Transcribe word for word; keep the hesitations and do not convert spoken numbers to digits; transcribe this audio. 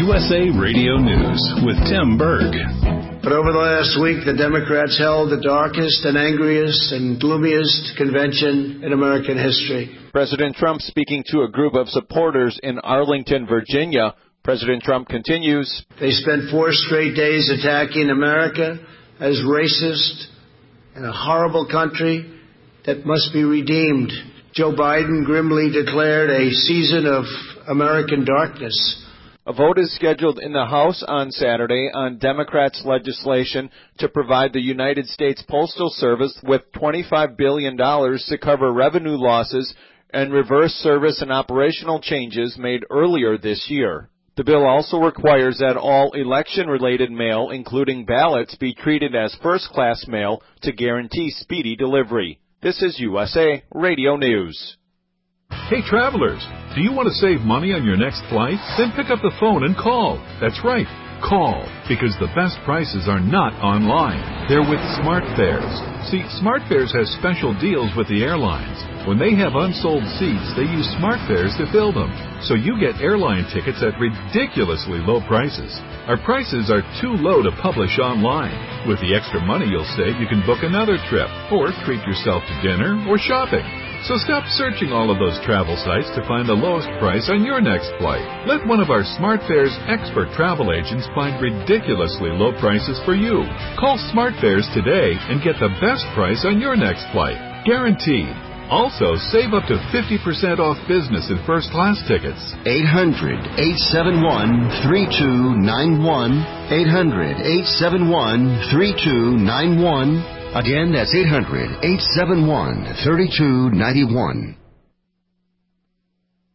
U S A Radio News with Tim Berg. But over the last week, the Democrats held the darkest and angriest and gloomiest convention in American history. President Trump speaking to a group of supporters in Arlington, Virginia. President Trump continues. They spent four straight days attacking America as racist and a horrible country that must be redeemed. Joe Biden grimly declared a season of American darkness. A vote is scheduled in the House on Saturday on Democrats' legislation to provide the United States Postal Service with twenty-five billion dollars to cover revenue losses and reverse service and operational changes made earlier this year. The bill also requires that all election-related mail, including ballots, be treated as first-class mail to guarantee speedy delivery. This is U S A Radio News. Hey, travelers, do you want to save money on your next flight? Then pick up the phone and call. That's right, call, because the best prices are not online. They're with SmartFares. See, SmartFares has special deals with the airlines. When they have unsold seats, they use SmartFares to fill them. So you get airline tickets at ridiculously low prices. Our prices are too low to publish online. With the extra money you'll save, you can book another trip, or treat yourself to dinner or shopping. So stop searching all of those travel sites to find the lowest price on your next flight. Let one of our SmartFares expert travel agents find ridiculously low prices for you. Call SmartFares today and get the best price on your next flight. Guaranteed. Also, save up to fifty percent off business and first-class tickets. eight hundred, eight seven one, three two nine one. eight hundred, eight seven one, three two nine one. Again, that's eight hundred, eight seven one, three two nine one.